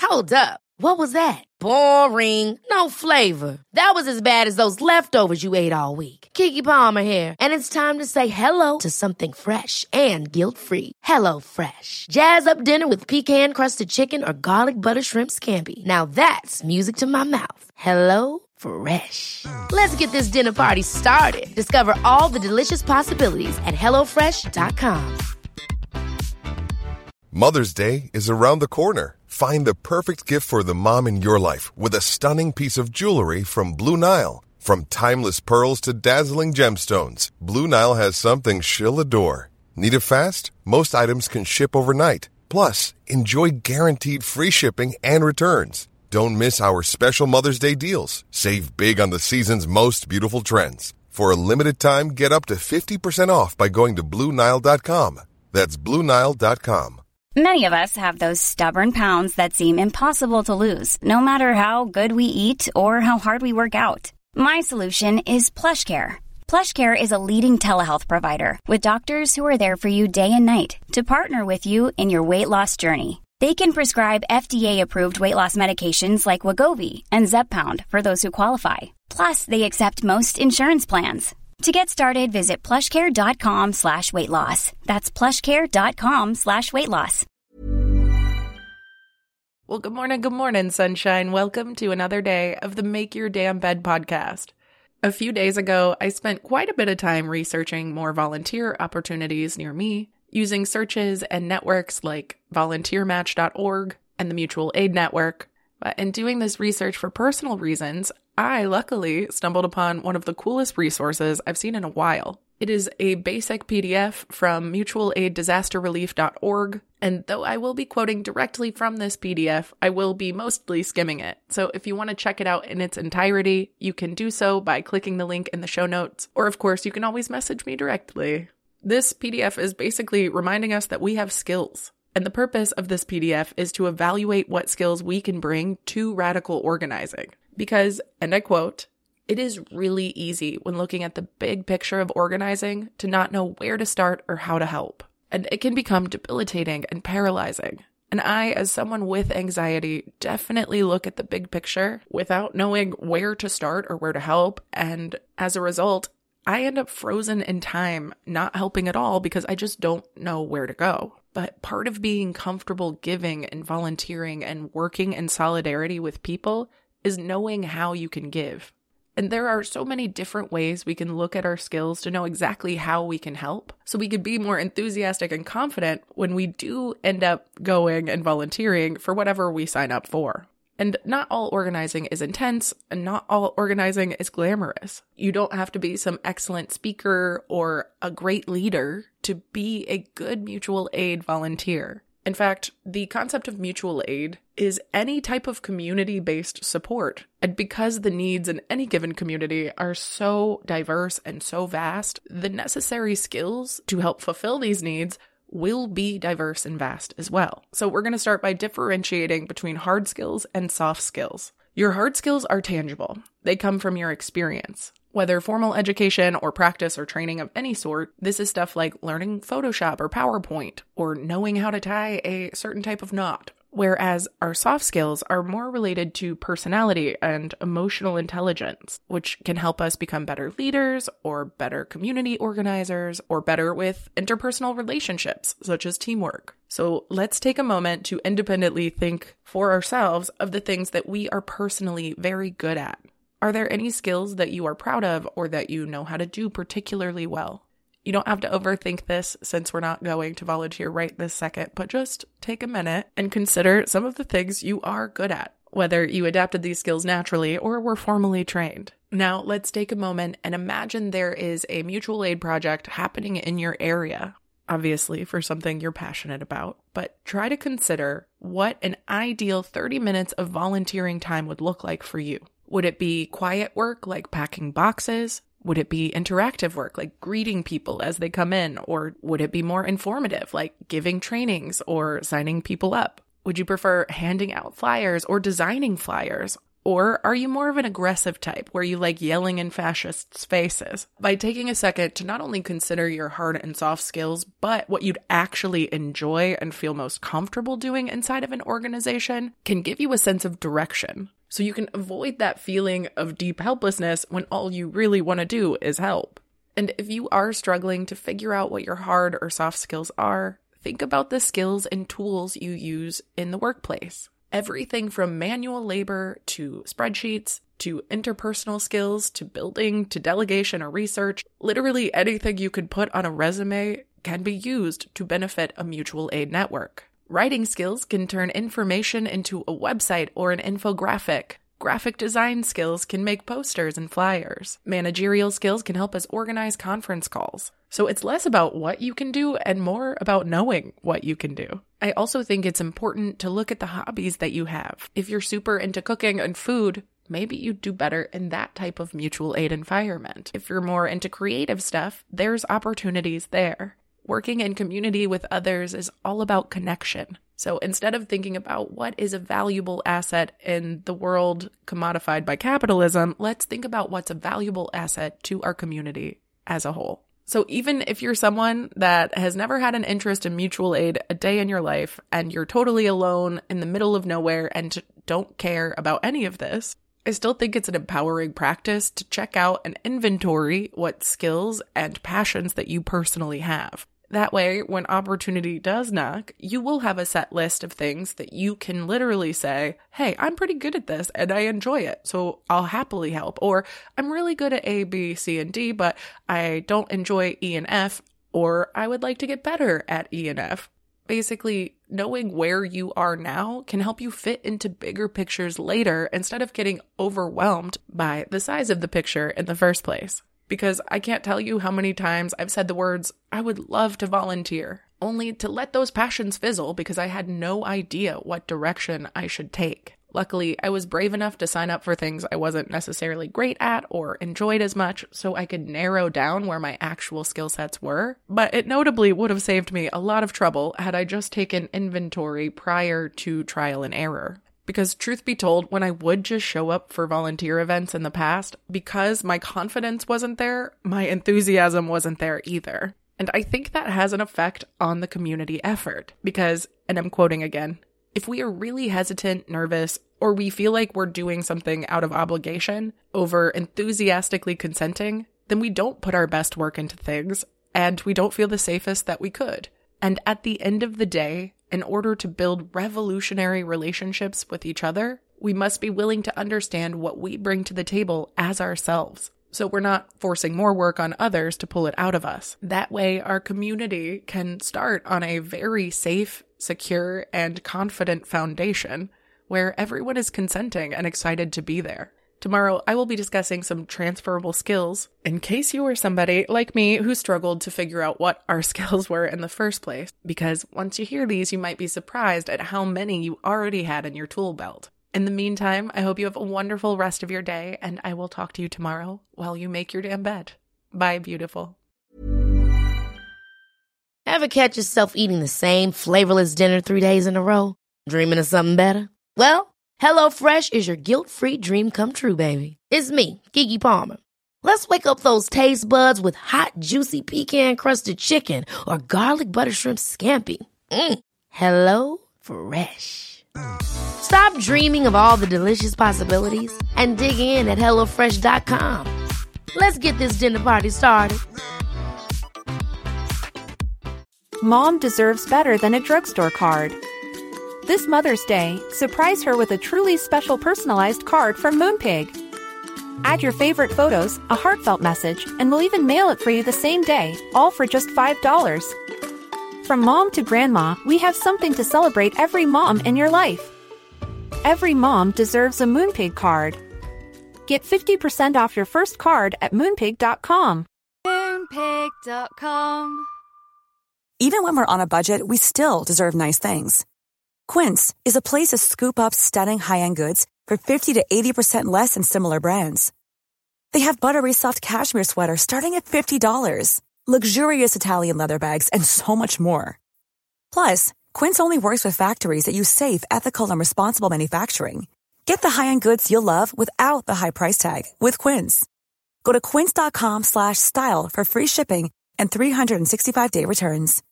Hold up. What was that? Boring. No flavor. That was as bad as those leftovers you ate all week. Keke Palmer here, and it's time to say hello to something fresh and guilt-free. Hello Fresh. Jazz up dinner with pecan-crusted chicken or garlic butter shrimp scampi. Now that's music to my mouth. Hello Fresh. Let's get this dinner party started. Discover all the delicious possibilities at hellofresh.com. Mother's Day is around the corner. Find the perfect gift for the mom in your life with a stunning piece of jewelry from Blue Nile. From timeless pearls to dazzling gemstones, Blue Nile has something she'll adore. Need it fast? Most items can ship overnight. Plus, enjoy guaranteed free shipping and returns. Don't miss our special Mother's Day deals. Save big on the season's most beautiful trends. For a limited time, get up to 50% off by going to BlueNile.com. That's BlueNile.com. Many of us have those stubborn pounds that seem impossible to lose, no matter how good we eat or how hard we work out. My solution is PlushCare. PlushCare is a leading telehealth provider with doctors who are there for you day and night to partner with you in your weight loss journey. They can prescribe FDA-approved weight loss medications like Wegovy and Zepbound for those who qualify. Plus, they accept most insurance plans. To get started, visit plushcare.com/weightloss. That's plushcare.com/weightloss. Well, good morning, sunshine. Welcome to another day of the Make Your Damn Bed podcast. A few days ago, I spent quite a bit of time researching more volunteer opportunities near me, using searches and networks like volunteermatch.org and the Mutual Aid Network. But in doing this research for personal reasons, I luckily stumbled upon one of the coolest resources I've seen in a while. It is a basic PDF from mutualaiddisasterrelief.org, and though I will be quoting directly from this PDF, I will be mostly skimming it. So if you want to check it out in its entirety, you can do so by clicking the link in the show notes, or of course you can always message me directly. This PDF is basically reminding us that we have skills. And the purpose of this PDF is to evaluate what skills we can bring to radical organizing. Because, and I quote, "It is really easy when looking at the big picture of organizing to not know where to start or how to help. And it can become debilitating and paralyzing. And I, as someone with anxiety, definitely look at the big picture without knowing where to start or where to help. And as a result, I end up frozen in time, not helping at all because I just don't know where to go. But part of being comfortable giving and volunteering and working in solidarity with people is knowing how you can give. And there are so many different ways we can look at our skills to know exactly how we can help, so we could be more enthusiastic and confident when we do end up going and volunteering for whatever we sign up for. And not all organizing is intense, and not all organizing is glamorous. You don't have to be some excellent speaker or a great leader to be a good mutual aid volunteer. In fact, the concept of mutual aid is any type of community-based support. And because the needs in any given community are so diverse and so vast, the necessary skills to help fulfill these needs will be diverse and vast as well. So we're going to start by differentiating between hard skills and soft skills. Your hard skills are tangible. They come from your experience. Whether formal education or practice or training of any sort, this is stuff like learning Photoshop or PowerPoint or knowing how to tie a certain type of knot. Whereas our soft skills are more related to personality and emotional intelligence, which can help us become better leaders or better community organizers or better with interpersonal relationships, such as teamwork. So let's take a moment to independently think for ourselves of the things that we are personally very good at. Are there any skills that you are proud of or that you know how to do particularly well? You don't have to overthink this since we're not going to volunteer right this second, but just take a minute and consider some of the things you are good at, whether you adapted these skills naturally or were formally trained. Now, let's take a moment and imagine there is a mutual aid project happening in your area, obviously for something you're passionate about, but try to consider what an ideal 30 minutes of volunteering time would look like for you. Would it be quiet work like packing boxes? Would it be interactive work like greeting people as they come in? Or would it be more informative like giving trainings or signing people up? Would you prefer handing out flyers or designing flyers? Or are you more of an aggressive type where you like yelling in fascists' faces? By taking a second to not only consider your hard and soft skills, but what you'd actually enjoy and feel most comfortable doing inside of an organization can give you a sense of direction. So you can avoid that feeling of deep helplessness when all you really want to do is help. And if you are struggling to figure out what your hard or soft skills are, think about the skills and tools you use in the workplace. Everything from manual labor to spreadsheets to interpersonal skills to building to delegation or research, literally anything you could put on a resume can be used to benefit a mutual aid network. Writing skills can turn information into a website or an infographic. Graphic design skills can make posters and flyers. Managerial skills can help us organize conference calls. So it's less about what you can do and more about knowing what you can do. I also think it's important to look at the hobbies that you have. If you're super into cooking and food, maybe you'd do better in that type of mutual aid environment. If you're more into creative stuff, there's opportunities there. Working in community with others is all about connection. So instead of thinking about what is a valuable asset in the world commodified by capitalism, let's think about what's a valuable asset to our community as a whole. So even if you're someone that has never had an interest in mutual aid a day in your life, and you're totally alone in the middle of nowhere and don't care about any of this, I still think it's an empowering practice to check out and inventory what skills and passions that you personally have. That way, when opportunity does knock, you will have a set list of things that you can literally say, hey, I'm pretty good at this and I enjoy it, so I'll happily help. Or I'm really good at A, B, C, and D, but I don't enjoy E and F, or I would like to get better at E and F. Basically, knowing where you are now can help you fit into bigger pictures later instead of getting overwhelmed by the size of the picture in the first place. Because I can't tell you how many times I've said the words, I would love to volunteer, only to let those passions fizzle because I had no idea what direction I should take. Luckily, I was brave enough to sign up for things I wasn't necessarily great at or enjoyed as much, so I could narrow down where my actual skill sets were. But it notably would have saved me a lot of trouble had I just taken inventory prior to trial and error. Because truth be told, when I would just show up for volunteer events in the past, because my confidence wasn't there, my enthusiasm wasn't there either. And I think that has an effect on the community effort. Because, and I'm quoting again, if we are really hesitant, nervous, or we feel like we're doing something out of obligation over enthusiastically consenting, then we don't put our best work into things, and we don't feel the safest that we could. And at the end of the day, in order to build revolutionary relationships with each other, we must be willing to understand what we bring to the table as ourselves. So we're not forcing more work on others to pull it out of us. That way, our community can start on a very safe, secure, and confident foundation where everyone is consenting and excited to be there. Tomorrow, I will be discussing some transferable skills in case you were somebody like me who struggled to figure out what our skills were in the first place, because once you hear these, you might be surprised at how many you already had in your tool belt. In the meantime, I hope you have a wonderful rest of your day, and I will talk to you tomorrow while you make your damn bed. Bye, beautiful. Ever catch yourself eating the same flavorless dinner 3 days in a row? Dreaming of something better? Well, HelloFresh is your guilt-free dream come true, baby. It's me, Keke Palmer. Let's wake up those taste buds with hot, juicy pecan-crusted chicken or garlic butter shrimp scampi. Hello Fresh. Stop dreaming of all the delicious possibilities and dig in at HelloFresh.com. Let's get this dinner party started. Mom deserves better than a drugstore card. This Mother's Day, surprise her with a truly special personalized card from Moonpig. Add your favorite photos, a heartfelt message, and we'll even mail it for you the same day, all for just $5. From mom to grandma, we have something to celebrate every mom in your life. Every mom deserves a Moonpig card. Get 50% off your first card at Moonpig.com. Moonpig.com. Even when we're on a budget, we still deserve nice things. Quince is a place to scoop up stunning high-end goods for 50 to 80% less than similar brands. They have buttery soft cashmere sweaters starting at $50, luxurious Italian leather bags, and so much more. Plus, Quince only works with factories that use safe, ethical, and responsible manufacturing. Get the high-end goods you'll love without the high price tag with Quince. Go to quince.com/style for free shipping and 365-day returns.